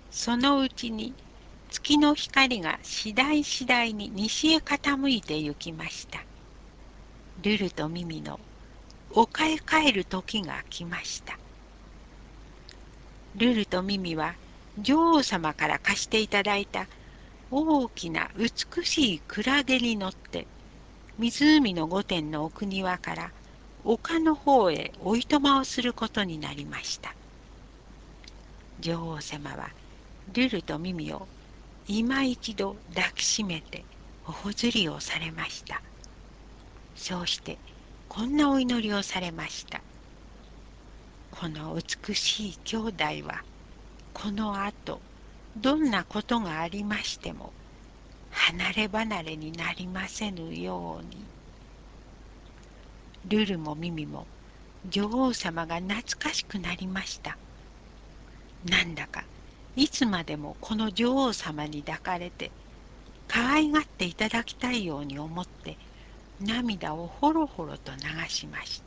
そのうちに月の光が次第次第に西へ傾いてゆきました。ルルとミミの丘へ帰る時が来ました。ルルとミミは女王様から貸していただいた大きな美しいクラゲに乗って湖の御殿の奥庭から丘の方へおいとまをすることになりました。女王様はルルとミミを今一度抱きしめて頬ずりをされました。そうしてこんなお祈りをされました。この美しい兄弟はこのあとどんなことがありましても離れ離れになりませぬように。ルルもミミも女王様が懐かしくなりました。なんだかいつまでもこの女王様に抱かれて可愛がっていただきたいように思って涙をほろほろと流しました。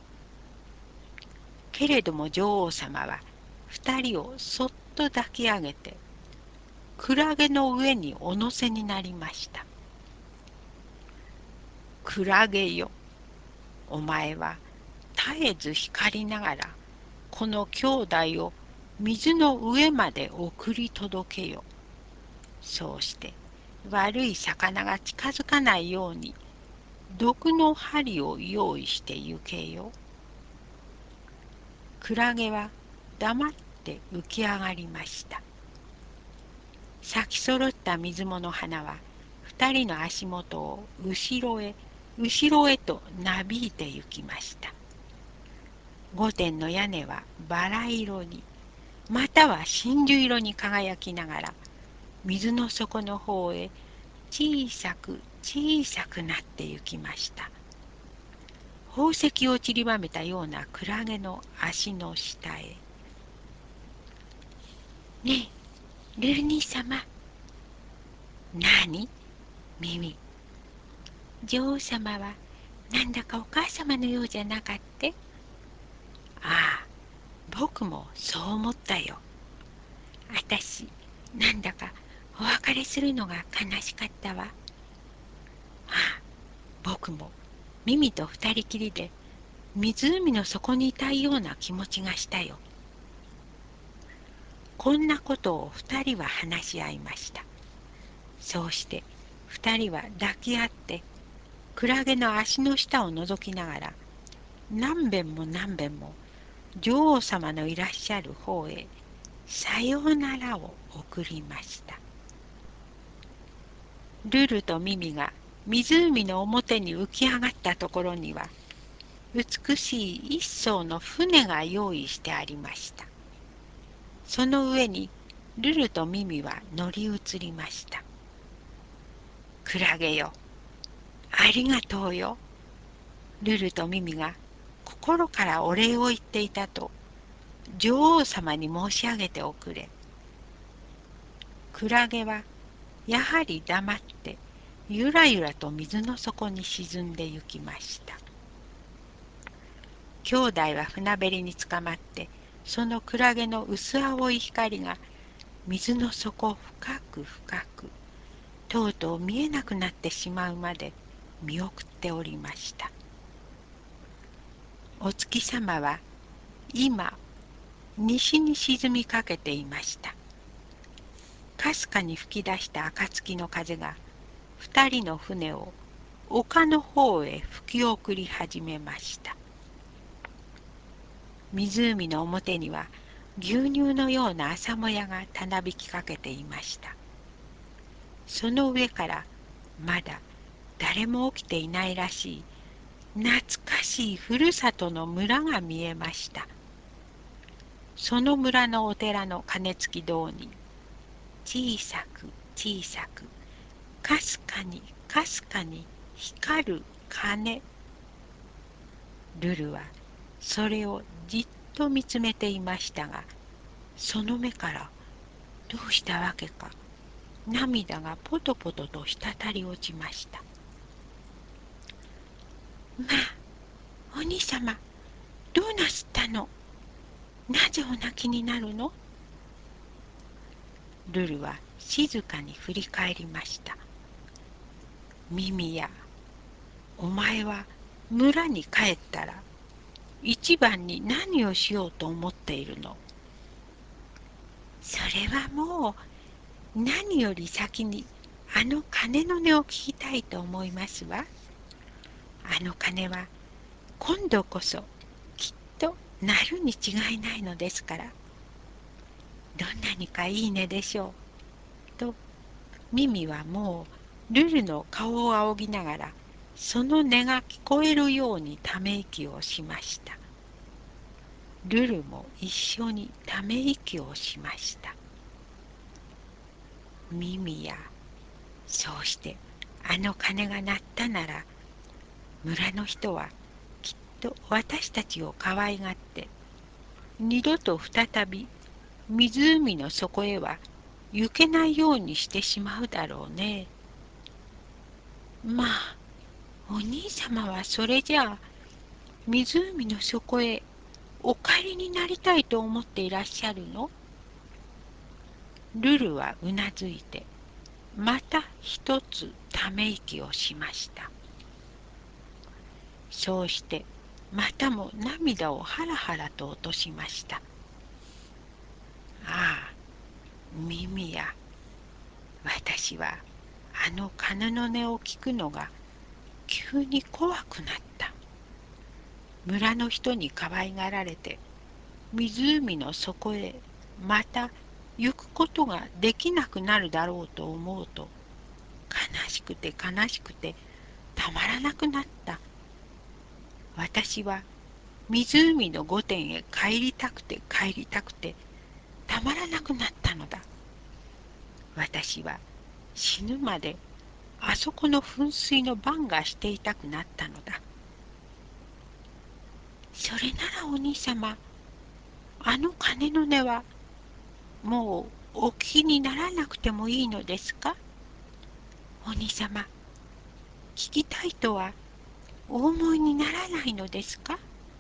けれども女王様は二人をそっと抱き上げてクラゲの上にお乗せになりました。クラゲよ、お前は絶えず光りながらこの兄弟を水の上まで送り届けよ。そうして悪い魚が近づかないように毒の針を用意して行けよ。クラゲは黙って浮き上がりました。咲きそろった水藻の花は二人の足元を後ろへ後ろへとなびいて行きました。御殿の屋根はバラ色にまたは真珠色に輝きながら水の底の方へ小さく小さくなって行きました。宝石を散りばめたようなクラゲの足の下へ。ねえ、ルル兄様。なに、ミミ。女王様はなんだかお母様のようじゃなかって。ああ、僕もそう思ったよ。あたし、なんだかお別れするのが悲しかったわ。ああ、僕もミミと二人きりで湖の底にいたいような気持ちがしたよ。こんなことを二人は話し合いました。そうして二人は抱き合ってクラゲの足の下を覗きながら何べんも何べんも女王様のいらっしゃる方へさようならを送りました。ルルとミミが湖の表に浮き上がったところには美しい一艘の船が用意してありました。その上にルルとミミは乗り移りました。クラゲよ、ありがとうよ。ルルとミミが心からお礼を言っていたと女王様に申し上げておくれ。クラゲはやはり黙ってゆらゆらと水の底に沈んでゆきました。兄弟は船べりにつかまってそのクラゲの薄青い光が水の底深く深くとうとう見えなくなってしまうまで見送っておりました。お月様は今西に沈みかけていました。かすかに吹き出した暁の風が二人の船を丘の方へ吹き送り始めました。湖の表には牛乳のような朝もやがたなびきかけていました。その上からまだ誰も起きていないらしい懐かしいふるさとの村が見えました。その村のお寺の鐘つき堂に小さく小さくかすかにかすかに光る鐘。ルルはそれをじっと見つめていましたが、その目からどうしたわけか涙がポトポトと滴り落ちました。まあ、お兄様、どうなすったの？なぜお泣きになるの？ ルルは静かに振り返りました。ミミや、お前は村に帰ったら一番に何をしようと思っているの？それはもう何より先にあの鐘の音を聞きたいと思いますわ。あの鐘は今度こそきっと鳴るに違いないのですから。どんなにかいい音でしょう。とミミはもうルルの顔を仰ぎながらその音が聞こえるようにため息をしました。ルルも一緒にため息をしました。ミミや、そうしてあの鐘が鳴ったなら村の人はきっと私たちを可愛がって二度と再び湖の底へは行けないようにしてしまうだろうね。まあ、お兄様はそれじゃあ湖の底へお帰りになりたいと思っていらっしゃるの？ルルはうなずいてまた一つため息をしました。そうしてまたも涙をはらはらと落としました。ああ、ミミや、私はあの鐘の音を聞くのが急に怖くなった。村の人に可愛がられて湖の底へまた行くことができなくなるだろうと思うと悲しくて悲しくてたまらなくなった。私は湖の御殿へ帰りたくて帰りたくてたまらなくなったのだ。私は死ぬまであそこの噴水の番がしていたくなったのだ。それならお兄様、あの鐘の音はもうお聞きにならなくてもいいのですか？お兄様、聞きたいとはお思いにならないのですか？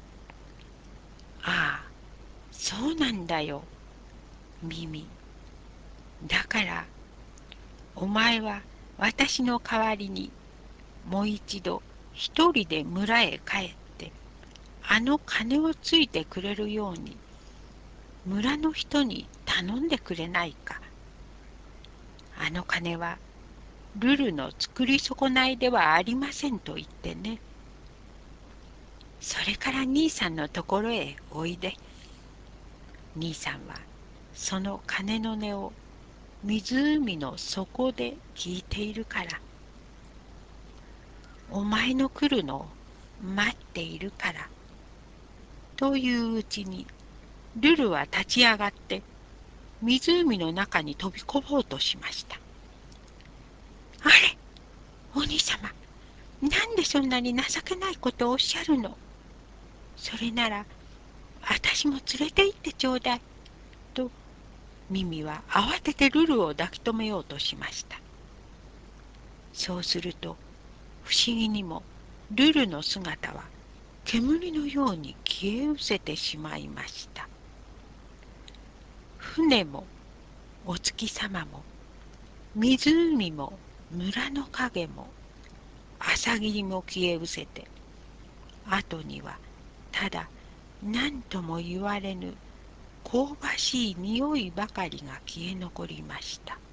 ああ、そうなんだよ、ミミ。だから、お前は私の代わりにもう一度一人で村へ帰って、あの鐘をついてくれるように村の人に頼んでくれないか。あの鐘はルルの作り損ないではありませんと言ってね。それから兄さんのところへおいで。兄さんはその鐘の音を湖の底で聞いているから。お前の来るのを待っているから。といううちにルルは立ち上がって湖の中に飛び込もうとしました。あれ、お兄様、なんでそんなに情けないことをおっしゃるの？それなら私も連れて行ってちょうだい。とミミは慌ててルルを抱き留めようとしました。そうすると不思議にもルルの姿は煙のように消え失せてしまいました。船もお月様も湖も村の影も朝霧も消え失せて、後にはただ何とも言われぬ香ばしい匂いばかりが消え残りました。